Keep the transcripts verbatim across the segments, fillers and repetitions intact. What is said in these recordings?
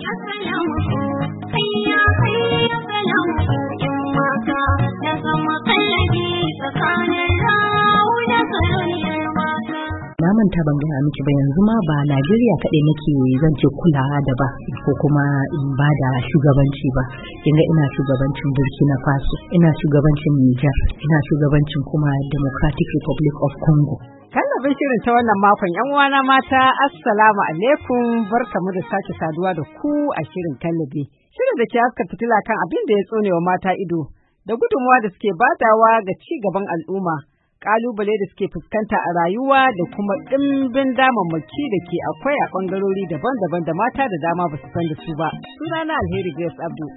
Assalamu hayya hayya salamu in mata na zama kallabi tsakanin rawu da sarauniyar mata. Na manta ban gaya miki ba yanzu ma ba Najeriya kaɗai nake zan ce kulawa da ba ko kuma in ba da shugabanci ba. Kinga ina shugabancin Burkina Faso, ina shugabancin Niger, ina shugabancin kuma Democratic Republic of Congo. Kallabin shirin ta wannan makon yan uwana mata assalamu alaikum barkamu da sake saduwa da ku a shirin kallabi. Shirin da ke haska fitila kan abin da ya tsone wa mata ido da gudunmuwa da suke badawa ga ci gaban al'umma, kalubale da suke fuskanta a rayuwa da kuma ɗimbin damammaki da ke akwai a ɓangarori daban-daban da mata da dama ba su san da su ba. Sunana Alheri Grace Abdu.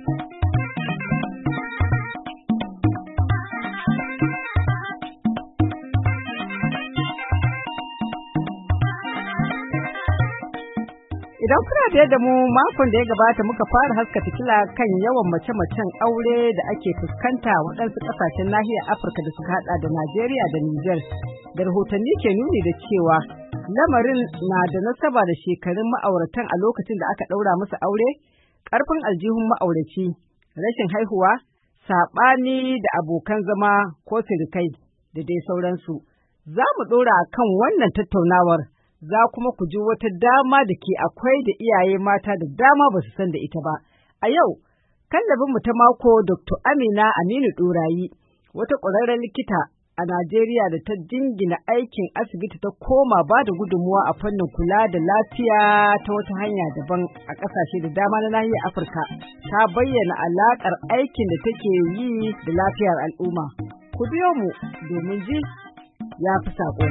Idan kuna da yadda mu makon da ya gabata muka fara haska fitila kan yawan mace-macen aure da ake fuskanta waɗansu ƙasashen nahiyar Afirka da suka haɗa da Najeriya da Nijar, da rahotanni ke nuni da cewa lamarin na da nasaba da shekarun ma'auratan a lokacin da aka ɗaura musu aure, ƙarfin aljihun ma'auraci, rashin haihuwa, saɓani da abokan zama ko sirikai da dai sauransu. Za mu ɗora kan wannan tattaunawar. Za kuma ku ji wata dama da ke akwai da iyaye mata da dama ba su san da ita ba. A yau, kallabinmu ta mako Dokta Amina Aminu Ɗorayi, wata ƙwararren likita a Najeriya da ta jingina aikin asibiti ta koma ba da gudunmuwa a fannin kula da lafiya ta wata hanya daban a ƙasashe da dama na nahiyar Afirka, ta bayyana alaƙar aikin da take yi da lafiyar al'umma. Ku biyo mu domin ji ya fi saƙo.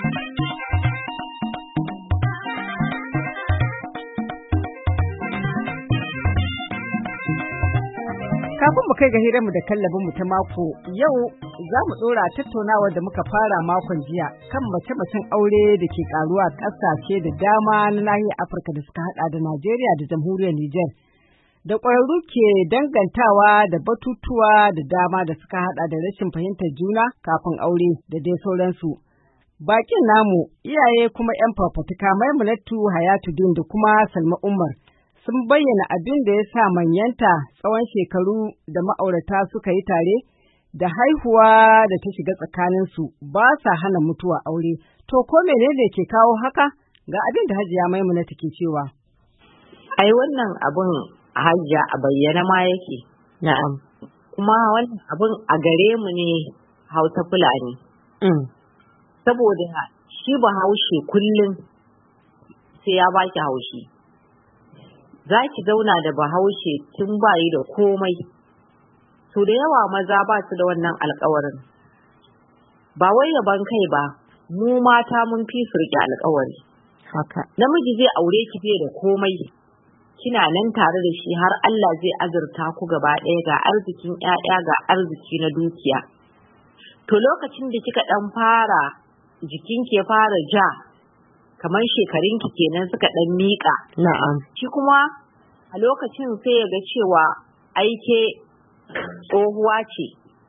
Kafin mu kai ga hiranmu da kallabinmu ta mako, yau za mu ɗora tattaunawar da muka fara makon jiya kan mace-macen aure da ke ƙaruwa ƙasashe da dama na nahiyar Afirka da suka haɗa da Najeriya da jamhuriyar Nijar. Da ƙwararru ke dangantawa da batutuwa da dama da suka haɗa da rashin fahimtar juna kafin aure da dai sauransu. Bakin namu iyaye kuma 'yan fafatuka Maimunatu Hayatuddin da kuma Salma Umar sun bayyana abin da ya sa manyanta tsawon shekaru da ma'aurata suka yi tare da haihuwa da ta shiga tsakaninsu ba sa hana mutuwa aure. To ko menene ke kawo haka? Ga abin da Hajiya Maimuna take cewa. Ai wannan abin Hajiya a bayyana ma yake. Na'am. Kuma wannan abin a gare mu ne Hausa Fulani. Mm. Saboda shi Bahaushe kullum sai ya baki haushi. Za ki zauna da Bahaushe tun bayi da komai, so da yawa maza ba su da wannan alkawarin. Ba wai yaban kai ba, mu mata mun fi su riƙe alkawari. Haka. Namiji zai aure ki bai da komai, kina nan tare da shi har Allah zai azurta ku gaba ɗaya ga arzikin ƴaƴa ga arziki na dukiya. To lokacin da kika ɗan fara jikin ke fara ja, kamar shekarunki kenan suka ɗan miƙa. Na'am. Shi kuma a lokacin sai ya ga cewa aike tsohuwa ce.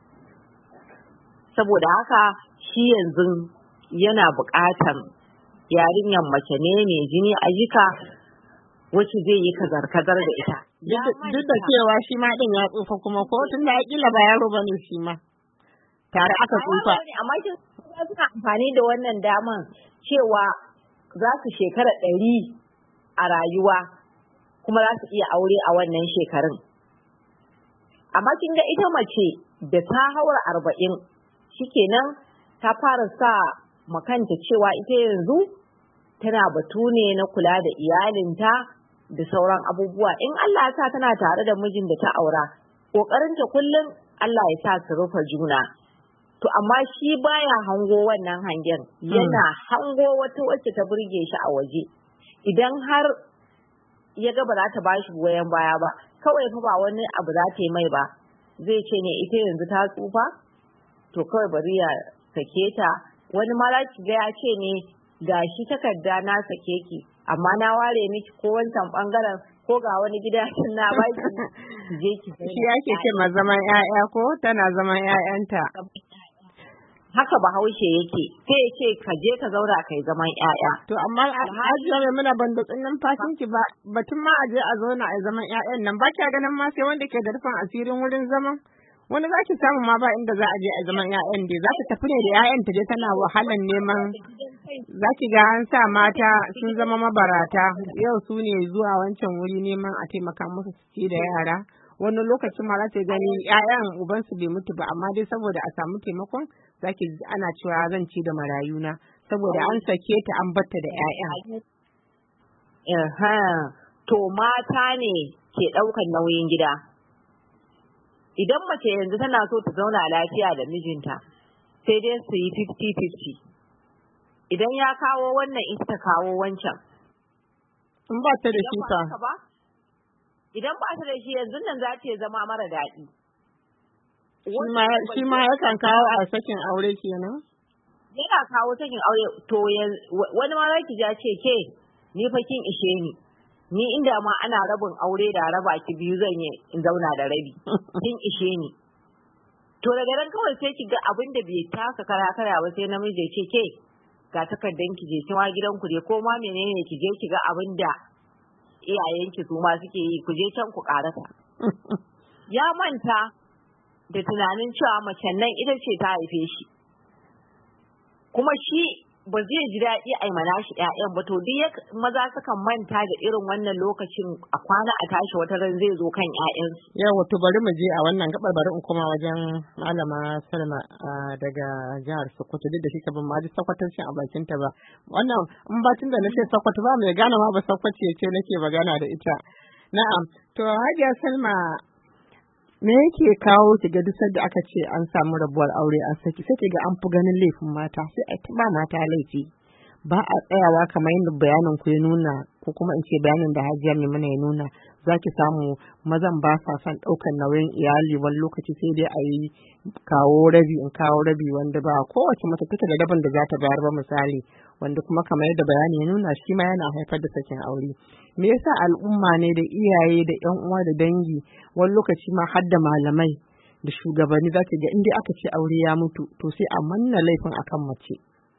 Saboda haka shi yanzu yana buƙatar yarinyar mace ne mai jini a jika wacce zai yi kazar-kazar da ita. Duk da cewa shi ma ɗin ya tsufa kuma ko tun da ya ƙila ba yaro ba ne shi ma. Tare aka tsufa. Amma kin suna amfani da wannan daman cewa za su shekara ɗari a rayuwa kuma za su iya aure a wannan shekarun. Amma kin ga ita mace da ta haura arba'in shikenan ta fara sa makanta cewa ita yanzu tana batu ne na kula da iyalinta da sauran abubuwa. In Allah ya sa tana tare da mijin da ta aura, ƙoƙarinta kullum Allah ya sa su rufe juna. To amma shi baya hango wannan hangen, yana hango wata wacce ta burge shi a waje. Idan har ya ga ba za ta bashi goyon baya ba, kawai fa ba wani abu za ta yi mai ba, zai ce ne ita yanzu ta tsufa, to kawai bari ya sake ta. Wani ma za ki ga ya ce ne gashi takarda na sake ki, amma na ware miki ko wancan bangaren ko ga wani gida na baki je ki. Shi yake ce ma zaman ƴaƴa ko tana zaman ƴaƴanta. haka bahaushe yake sai ya ce ka je ka zauna kai zaman ƴaƴa. To amma Hajiya mai muna ban da tsinnin fashin ki ba batun ma aje a zauna a zaman ƴaƴan nan ba kya ganin ma sai wanda ke da rufin asirin wurin zaman wani za ki samu ma ba inda za a je a zaman ƴaƴan dai za ta tafi ne da ƴaƴan ta je tana wahalan neman za ki ga an sa mata sun zama mabarata yau su ne zuwa wancan wuri neman a taimaka musu su ci da yara. Wani lokacin ma za ta gani ƴaƴan ubansu bai mutu ba amma dai saboda a samu taimakon zaki ana cewa zan ci da marayuna saboda an sake ta an batta da ƴaƴan. To mata ne ke ɗaukan nauyin gida. Idan mace yanzu tana so ta zauna lafiya da mijinta sai dai su yi fifty fifty. Idan ya kawo wannan ita ta kawo wancan. In ba ta da shi fa. Idan ba ta da shi yanzu nan za ta zama mara daɗi. Shi ma yakan kawo a sakin aure kenan? Yana kawo sakin aure to wani ma za ki ja ce ke ni fa kin ishe ni. Ni inda ma ana rabin aure da raba ki biyu zan yi in zauna da rabi. Kin ishe ni. To daga nan kawai sai ki ga abin da bai taka kara kara ba sai namiji ce ke ga takardan ki je kin wa gidanku je ko ma menene ki je ki ga abin da iyayenki su ma suke yi ku je can ku karasa. Ya manta da tunanin cewa macen nan ita ce ta haife shi. Kuma shi ba zai ji daɗi a mana shi ƴaƴan ba to duk maza sukan manta da irin wannan lokacin a kwana a tashi wata ran zai zo kan ƴaƴansu. Yawa to bari mu je a wannan gabar bari in koma wajen Malama Salma daga jihar Sokoto duk da kika ban ma ji Sokotancin a bakin ta ba. Wannan in batun da nace Sokoto ba mai gane ma ba Sokoto ce nake magana da ita. Na'am to Hajiya Salma me yake kawo ki ga duk da aka ce an samu rabuwar aure an saki sai ki ga an fi ganin laifin mata sai a ba mata laifi ba a tsayawa kamar yadda bayanin ku ya nuna ko kuma in ce bayanin da Hajiya Maimuna ya nuna zaki samu mazan ba sa son ɗaukar nauyin iyali wani lokaci sai dai a yi kawo rabi in kawo rabi wanda ba kowace mace take da daban da za ta bayar ba misali wanda kuma kamar yadda bayani ya nuna shi ma yana haifar da sakin aure. Me yasa al'umma ne da iyaye da ƴan uwa da dangi wani lokaci ma har da malamai da shugabanni za ga inda aka ce aure ya mutu to sai a manna laifin akan mace.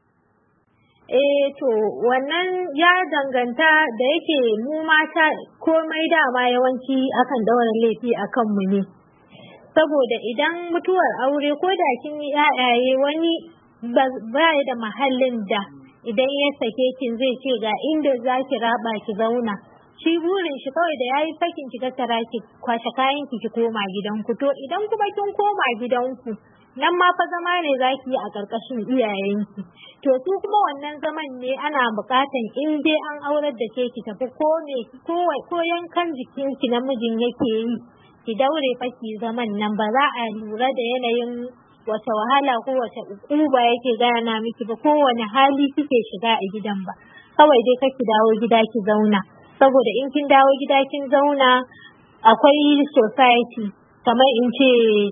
Eh to wannan ya danganta da yake mu mata komai dama yawanci akan daura laifi akan mu ne. Saboda idan mutuwar aure ko da kin yi ƴaƴaye wani ba ya da mahallin da idan ya sake kin zai ce ga inda za ki raba ki zauna. Shi burin shi kawai da yayi sakin ki tattara ki kwashe kayan ki ki koma gidanku to idan kuma kin koma gidanku nan ma fa zama ne za ki yi a ƙarƙashin iyayenki to su kuma wannan zaman ne ana buƙatan in dai an aurar da ke ki tafi ko me ko yankan jikinki namijin yake yi ki daure fa ki zaman nan ba za a lura da yanayin wace wahala ko wace ukuba yake gana miki ba kowane hali kike shiga a gidan ba kawai dai kake dawo gida ki zauna saboda in kin dawo gida kin zauna akwai society kamar in ce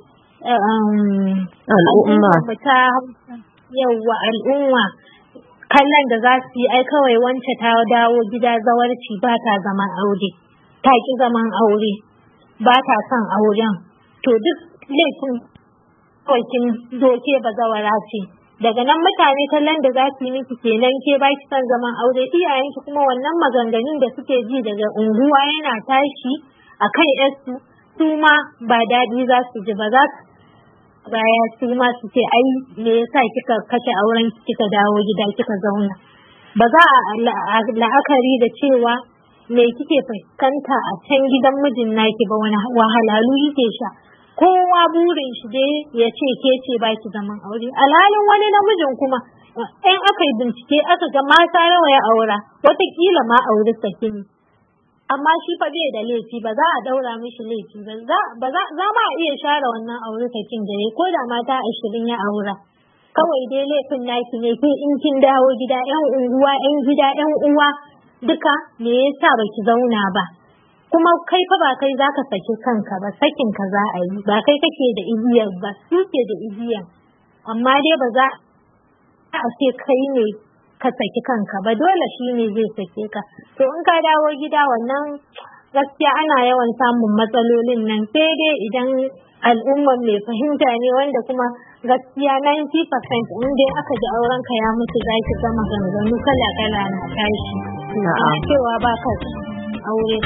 al'umma ta yawa al'umma kallon da za su yi ai kawai wance ta dawo gida zawarci ba ta zaman aure ta ki zaman aure ba ta son auren to duk laifin kawai kin doke ba zawara ce daga nan mutane kallon da za su yi miki kenan ke ba ki son zaman aure iyayenki kuma wannan maganganun da suke ji daga unguwa yana tashi a kan yarsu su ma ba daɗi za su ji ba za su baya su ma su ce ai me yasa kika kashe auren kika dawo gida kika zauna ba za a la'akari da cewa me kike fuskanta a can gidan mijin naki ba wani wahalalu yake sha kowa burin shi dai ya ce ke ce ba ki zaman aure alhalin wani namijin kuma in aka yi bincike aka ga mata nawa ya aura watakila ma aure sake ne amma shi fa bai da laifi ba za a daura mishi laifi ba za za ma iya share wannan aure sakin da ya ko da mata ashirin ya aura kawai dai laifin naki ne ke in kin dawo gida yan unguwa yan gida yan uwa duka me yasa baki zauna ba kuma kai fa ba kai zaka saki kanka ba sakin ka za a yi ba kai kake da igiyar ba su ke da igiyar amma dai ba za a ce kai ne ka saki kanka ba dole shi ne zai sake ka to in ka dawo gida wannan gaskiya ana yawan samun matsalolin nan sai dai idan al'ummar mai fahimta ne wanda kuma gaskiya ninety percent in dai aka ji auren ka ya mutu za ki ga maganganu kala kala na tashi na cewa ba ka aure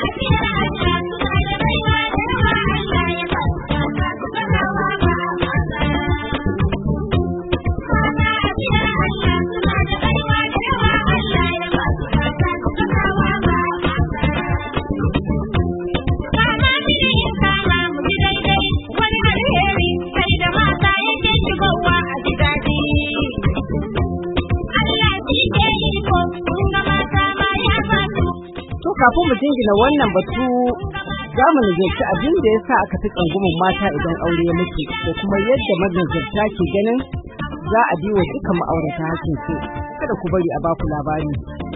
kafin mu jingina wannan batu za mu nazarci abin da ya sa aka fi tsangumin mata idan aure ya mutu da kuma yadda manazarta ke ganin za a biwa duka ma'aurata hakin su. Kada ku bari a baku labari.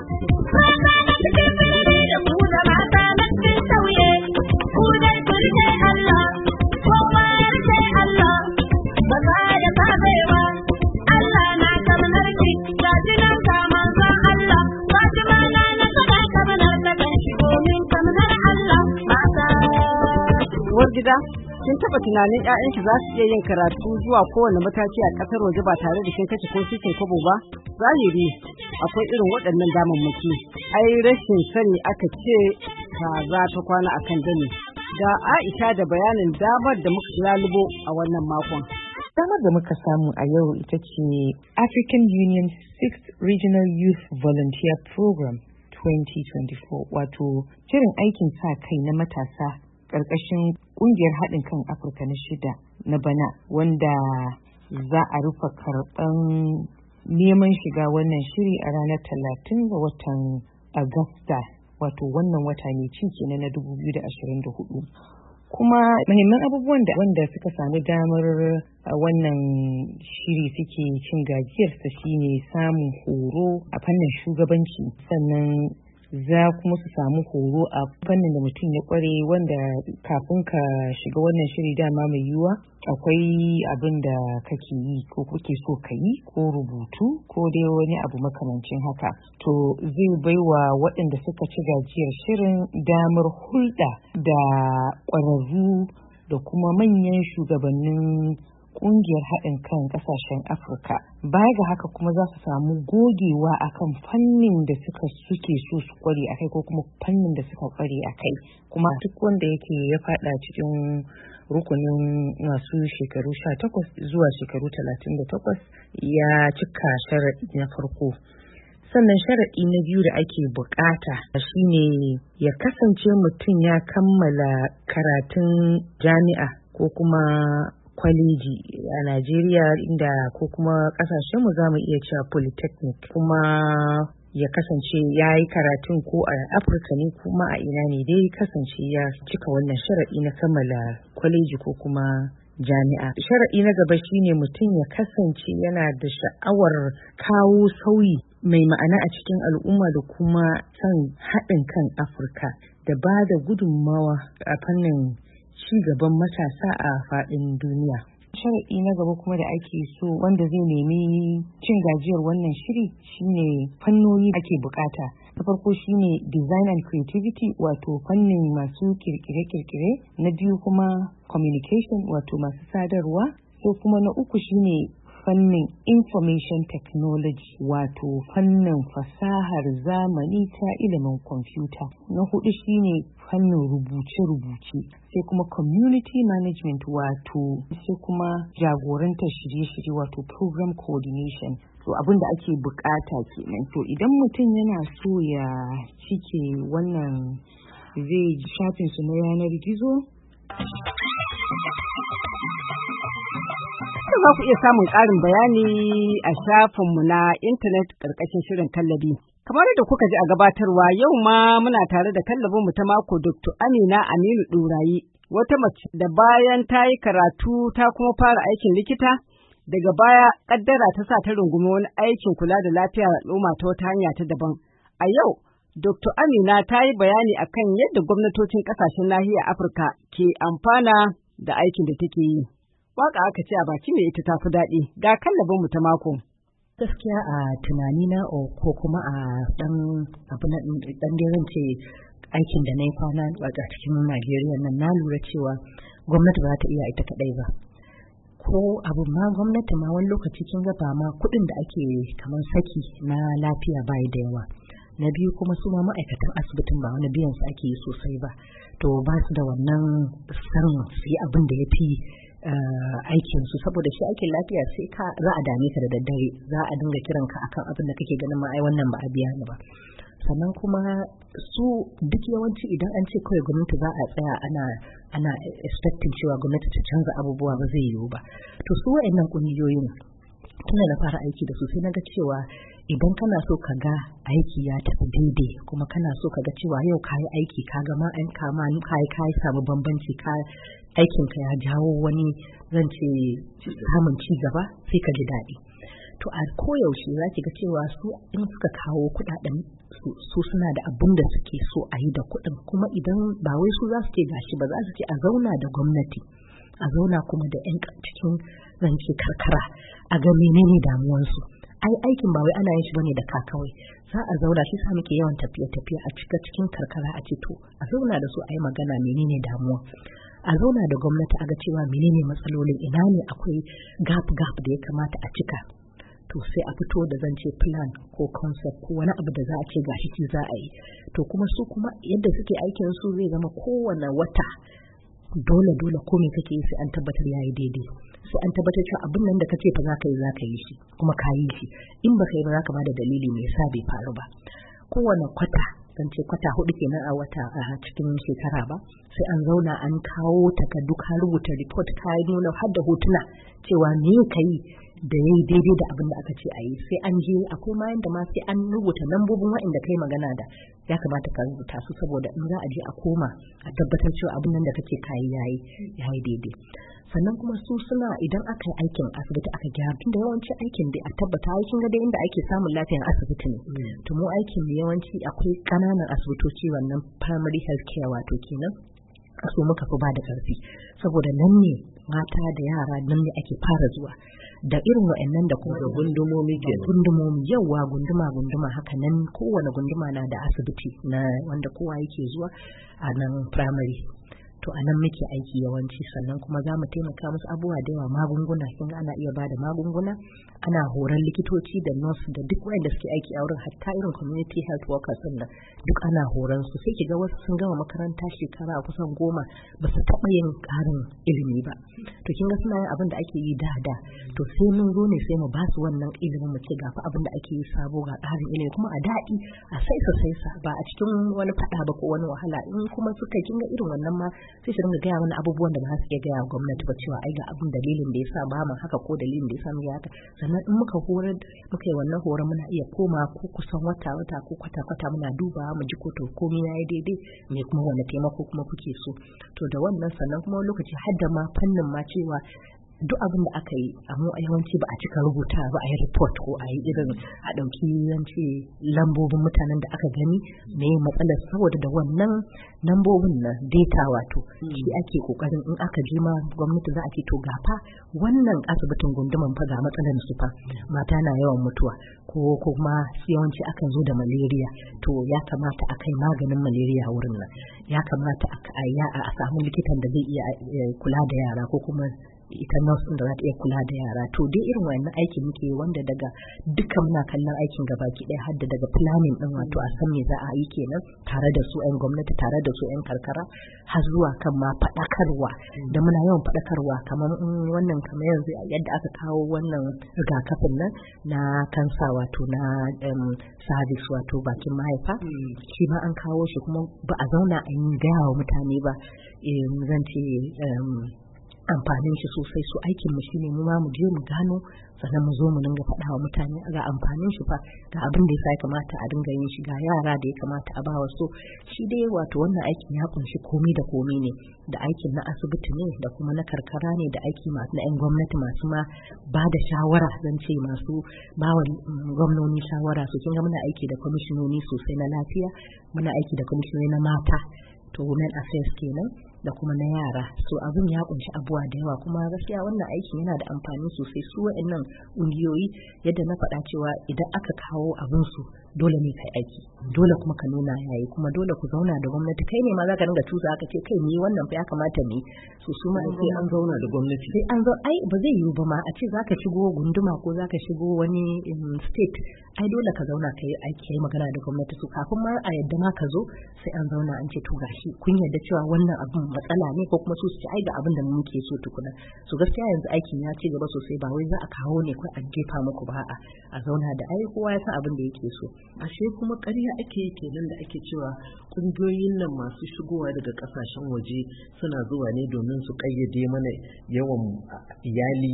Gida, kin taba tunanin ƴaƴanki za su iya yin karatu zuwa kowane mataki a ƙasar waje ba tare da kin kace ko cikin kobo ba? Zahiri akwai irin waɗannan damammaki. Ai rashin sani aka ce kaza ta kwana akan dani. Ga Aisha da bayanin damar da muka lalubo a wannan makon. Damar da muka samu a yau ita ce African Union sixth Regional Youth Volunteer Program twenty twenty-four, wato shirin aikin sa kai na matasa ƙarƙashin ƙungiyar haɗin kan Afirka na shida na bana, wanda za a rufe karɓan neman shiga wannan shiri a ranar talatin ga watan Agusta, wato wannan wata ne ci kenan na dubu biyu da ashirin da hudu. Kuma muhimman abubuwan da wanda suka samu damar wannan shiri suke cin gajiyarsa shine samun horo a fannin shugabanci, sannan za kuma su samu horo a fannin da mutum ya kware, wanda kafin ka shiga wannan shiri dama mai yiwuwa akwai abin da kake yi ko kuke so ka yi ko rubutu ko dai wani abu makamancin haka. To zai baiwa waɗanda suka ci gajiyar shirin damar hulɗa da ƙwararru da kuma manyan shugabannin ƙungiyar haɗin kan ƙasashen Afirka. Baya ga haka kuma za su samu gogewa akan fannin da suka suke so su kware akai ko kuma fannin da suka kware akai. Kuma duk wanda yake ya faɗa cikin rukunin masu shekaru sha takwas zuwa shekaru talatin da takwas ya cika sharaɗi na farko. Sannan sharaɗi na biyu da ake bukata shine ya kasance mutum ya kammala karatun jami'a ko kuma kwaleji a Najeriya, inda ko kuma kasashen mu zamu iya cewa polytechnic, kuma ya kasance ya yi karatun ko a Afirka ne kuma a ina ne dai kasance ya cika wannan sharaɗi na kammala kwaleji ko kuma jami'a. Sharaɗi na gaba shine mutum ya kasance yana da sha'awar kawo sauyi mai ma'ana a cikin al'umma da kuma son haɗin kan Afirka da ba da gudunmawa a fannin ci gaban matasa a faɗin duniya. Sharaɗi na gaba kuma da ake so wanda zai nemi cin gajiyar wannan shiri shine fannoni ake bukata. Na farko shine design and creativity, wato fannin masu kirkire-kirkire. Na biyu kuma communication, wato masu sadarwa. Sai kuma na uku shine fannin information technology, wato fannin fasahar zamani ta ilimin kwamfuta. Na hudu shine fannin rubuce-rubuce. Sai kuma community management, wato sai kuma jagorantar shirye-shirye, wato program coordination. To abin da ake bukata kenan. To idan mutum yana so ya cike wannan, zai shafin su na yanar gizo. Za ku iya samun ƙarin bayani a shafinmu na intanet ƙarƙashin shirin kallabi. Kamar da kuka ji a gabatarwa, yau ma muna tare da kallabinmu ta mako Doctor Amina Aminu Ɗorayi, wata mace da bayan ta yi karatu ta kuma fara aikin likita, daga baya ƙaddara ta sa ta rungumi wani aikin kula da lafiyar al'umma ta wata hanya ta daban. A yau, Doctor Amina ta yi bayani akan yadda gwamnatocin ƙasashen nahiyar Afirka ke amfana da aikin da take yi. Waka aka ce a baki mai ita tafi daɗi, ga kallabin mu ta mako. Gaskiya a tunanina ko kuma a ɗan abu na ɗan da ce aikin da na yi kwana a cikin Najeriya nan, na lura cewa gwamnati ba ta iya ita kaɗai ba. ko abu ma gwamnati ma wani lokaci kin ga ba ma kuɗin da ake kamar saki na lafiya bai da yawa. Na biyu kuma su ma ma'aikatan asibitin ba wani biyan su ake yi sosai ba, to ba su da wannan san su yi abin da ya fi aikin su, saboda shi aikin lafiya sai ka za a dame ka da daddare, za a dinga kiran ka akan abin da kake ganin ma ai wannan ba a biya ni ba. Sannan kuma su duk yawanci idan an ce kawai gwamnati za a tsaya ana ana expecting cewa gwamnati ta canza abubuwa ba zai yiwu ba. To su wa'annan kungiyoyin tunda na fara aiki da su sai na ga cewa idan kana so ka ga aiki ya tafi daidai kuma kana so ka ga cewa yau ka yi aiki ka ga ma an kama ka yi ka yi samu bambanci ka aikin ka ya jawo wani zan ce samun ci gaba sai ka ji daɗi. To a koyaushe za ki ga cewa su in suka kawo kuɗaɗen su suna da abin da suke so a yi da kuɗin, kuma idan ba wai su za su ce gashi ba, za su ce a zauna da gwamnati, a zauna kuma da 'yan cikin zance karkara a ga menene damuwarsu. Ai aikin ba wai ana yin shi bane da ka kawai, za a zauna shi sa muke yawan tafiye-tafiye a cika cikin karkara a ce to a zauna da su a yi magana menene damuwa, a zauna da gwamnati a ga cewa menene matsalolin, ina ne akwai gap gap da ya kamata a cika. To sai a fito da zance plan ko concept ko wani abu da za a ce gashi shi za a yi. To kuma su kuma yadda suke aikin su zai zama kowane wata dole dole komai kake yi sai an tabbatar yayi daidai, sai an tabbatar cewa abin nan da kace fa za ka yi za ka yi shi kuma ka yi shi, in ba ka yi ba za ka bada dalili me yasa bai faru ba. Kowane kwata zance kwata hudu kenan a wata a cikin shekara ba, sai an zauna an kawo takardu ka rubuta report ka nuna har da hotuna cewa me ka yi da yayi daidai da abin da aka ce a yi. Sai an je akwai ma yanda ma sai an rubuta lambobin waɗanda kai magana da ya kamata ka rubuta su, saboda in za a je a koma a tabbatar cewa abin nan da kake kayi yayi yayi daidai. Sannan kuma su suna idan aka yi aikin asibiti aka gyara, tunda yawanci aikin da a tabbata aikin ga dai inda ake samun lafiyar asibiti ne. To mu aikin mu yawanci akwai kananan asibitoci, wannan primary health care wato kenan so muka fi ba da karfi, saboda nan ne mata da yara nan ne ake fara zuwa da irin wa'annan da kuma gundumomi ke gundumomi yawa gunduma gunduma haka nan kowane gunduma na da asibiti na wanda kowa yake zuwa a nan primary. To a nan muke aiki yawanci, sannan kuma za mu taimaka musu abubuwa da yawa, magunguna kin ga ana iya ba da magunguna, ana horon likitoci da nurse da duk wanda suke aiki a wurin, hatta irin community health workers din da duk ana horon su. Sai kiga wasu sun gama makaranta shekara kusan goma ba su taɓa yin ƙarin ilimi ba. To kin ga suna yin abin da ake yi da da, to sai mun zo ne sai mu ba su wannan ilimin mu ce ga fa abin da ake yi sabo ga ƙarin ilimi kuma a daɗi a saisa saisa ba a cikin wani faɗa ba ko wani wahala. In kuma suka kin ga irin wannan ma sai su dinga gaya mana abubuwan da ba su iya gaya gwamnati ba, cewa ai ga abin dalilin da yasa ba mu haka ko dalilin da yasa mu haka. Sannan in muka horar muka yi wannan horon muna iya koma ko kusan wata wata ko kwata kwata muna dubawa mu ji ko to komai yayi daidai, me kuma wani taimako kuma kuke so. To da wannan sannan kuma lokaci har da ma fannin ma cewa duk abin da aka yi amma yawanci ba a cika rubuta ba a yi report ko a yi irin a ɗauki yanci lambobin mutanen da aka gani me matsalar, saboda da wannan lambobin na data wato shi ake kokarin in aka je ma gwamnati za a ce to gafa wannan asibitin gunduman fa ga matsalar su fa mata na yawan mutuwa ko kuma yawanci akan zo da malaria, to ya kamata a kai maganin malaria wurin nan, ya kamata a samu likitan da zai iya kula da yara ko kuma ita nurse da za ta iya kula da yara. To dai irin wannan aikin muke wanda daga duka muna kallon aikin gabaki ɗaya har da daga planning din wato a san me za a yi kenan tare da su 'yan gwamnati tare da su 'yan karkara har zuwa kan ma faɗakarwa da muna yawan faɗakarwa kamar wannan kamar yanzu yadda aka kawo wannan rigakafin nan na kansa wato na cervix wato bakin mahaifa shi ma an kawo shi kuma ba a zauna a yi gaya wa mutane ba zan ce amfanin shi sosai. So aikin mu shine mu ma mu je mu gano sannan mu zo mu dinga faɗa wa mutane ga amfanin shi fa ga abin da ya kamata a dinga yin shi ga yara da ya kamata a bawa. So shi dai wato wannan aikin ya kunshi komai da komai ne, da aikin na asibiti ne da kuma na karkara ne da aiki masu na 'yan gwamnati masu ma ba da shawara zan ce masu ba wa gwamnoni shawara. So kin ga muna aiki da kwamishinoni sosai na lafiya, muna aiki da kwamishinoni na mata to women affairs kenan da kuma na yara. So abin ya kunshi abuwa da yawa kuma gaskiya wannan aikin yana da amfani sosai. Su wa'annan ƙungiyoyi yadda na faɗa cewa idan aka kawo abin su dole ne kai aiki, dole kuma ka nuna yayi, kuma dole ku zauna da gwamnati. Kai ne ma za ka dinga tusa aka ce kai ni wannan fa ya kamata ni su su ma sai an zauna da gwamnati, sai an zo ai ba zai yiwu ba ma a ce za ka shigo gunduma ko za ka shigo wani state, ai dole ka zauna kai aiki kai magana da gwamnati. Su kafin ma a yadda ma ka zo sai an zauna an ce to gashi kun yarda cewa wannan abin matsala ne, ko kuma su su ce ai ga abin da muke so tukuna. So gaskiya yanzu aikin ya ci gaba sosai, ba wai za a kawo ne kai a jefa muku ba a a zauna da ai kowa ya san abin da yake so. Ashe kuma ƙarya ake yi kenan da ake cewa ƙungiyoyin nan masu shigowa daga ƙasashen waje suna zuwa ne domin su ƙayyade mana yawan iyali,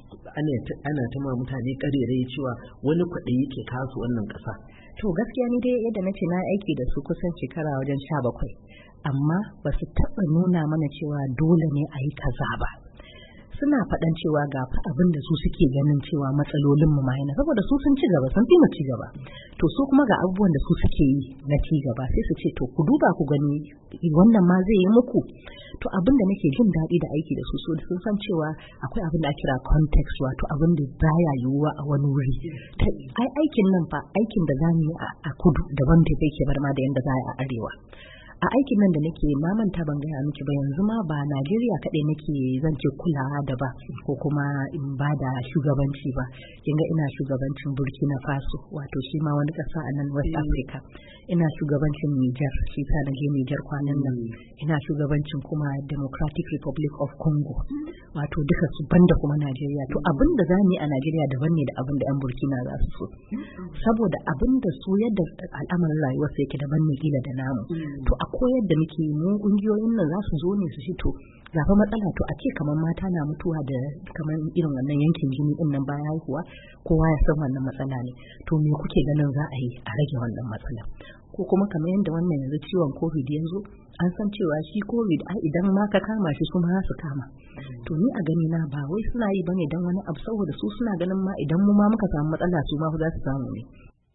ana ta ma mutane ƙarerai cewa wani kwaɗayi ke kasu wannan ƙasa. To gaskiya ni dai yadda nace na aiki da su kusan shekara wajen sha bakwai, amma ba su taɓa nuna mana cewa dole ne a yi kaza ba. Suna faɗan cewa ga abin da su suke ganin cewa matsalolin mu mai na, saboda su sun ci gaba, sun fi mu ci gaba. To su kuma ga abubuwan da su suke yi na ci gaba sai su ce to ku duba ku gani wannan ma zai yi muku. To abin da nake jin daɗi da aiki da su, so sun san cewa akwai abin da ake kira context, wato abin da baya yiwuwa a wani wuri. Ai aikin nan fa aikin da zamu yi a kudu daban da yake bar ma da yanda za a yi a arewa. A aikin nan da nake na manta ban gaya miki ba, yanzu ma ba Najeriya kaɗai nake zan ce kulawa da ba ko kuma in ba da shugabanci ba. Kinga ina shugabancin Burkina Faso, wato shi ma wani ƙasa a nan West Africa. Ina shugabancin Niger, shi sa na je Niger kwanan nan. Ina shugabancin kuma Democratic Republic of Congo, wato duka su banda kuma Najeriya. To abin da za mu yi a Najeriya daban ne da abin da 'yan Burkina za su so, saboda abin da su yadda al'amarin rayuwar su yake daban ne kila da namu. To a koyar da muke mu kungiyoyin nan za su zo ne su to gafa matsala, to a ce kamar mata na mutuwa da kamar irin wannan yankin jini din nan bayan haihuwa, kowa ya san wannan matsala ne. To me kuke ganin za a yi a rage wannan matsala? Ko kuma kamar yadda wannan yanzu ciwon covid yanzu an san cewa shi covid ai idan ma ka kama shi su ma su kama. To ni a gani na ba wai suna yi bane dan wani abu, saboda su suna ganin ma idan mu ma muka samu matsala su ma za su samu ne.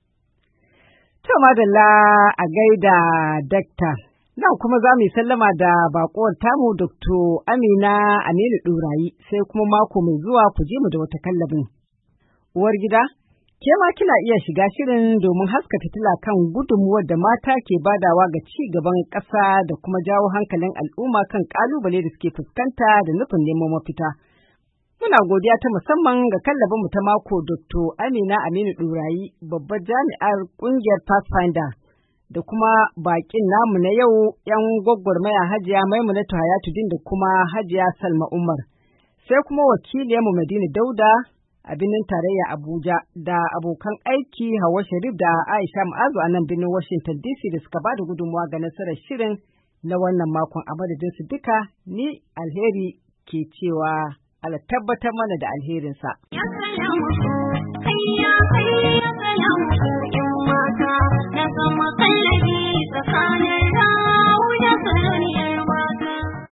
To madalla a gaida dakta. Nan kuma za mu yi sallama da bakuwar tamu Doctor Amina Aminu Ɗurayi, sai kuma mako mai zuwa ku je mu da wata kallabin. Uwar gida, ke ma kina iya shiga shirin domin haska fitila kan gudunmuwar da mata ke badawa ga ci gaban ƙasa da kuma jawo hankalin al'umma kan ƙalubale da suke fuskanta da nufin neman mafita. Muna godiya ta musamman ga kallabinmu ta mako Doctor Amina Aminu Ɗurayi, babbar jami'ar ƙungiyar Pathfinder, da kuma baƙin namu na yau 'yan gwaggwarmaya Hajiya Maimunatu Hayatuddin da kuma Hajiya Salma Umar, sai kuma wakiliyarmu Madina Dauda a birnin tarayya Abuja, da abokan aiki Hauwa Sharif da Aisha Ma'azu a nan birnin Washington D C da suka ba da gudunmawa ga nasarar shirin na wannan makon. A madadin su duka, ni Alheri ke cewa Allah tabbatar mana da alherinsa. Ya salamu, hayya hayya salamu, ƴan mata na zama kallabi tsakanin rawu da sarari.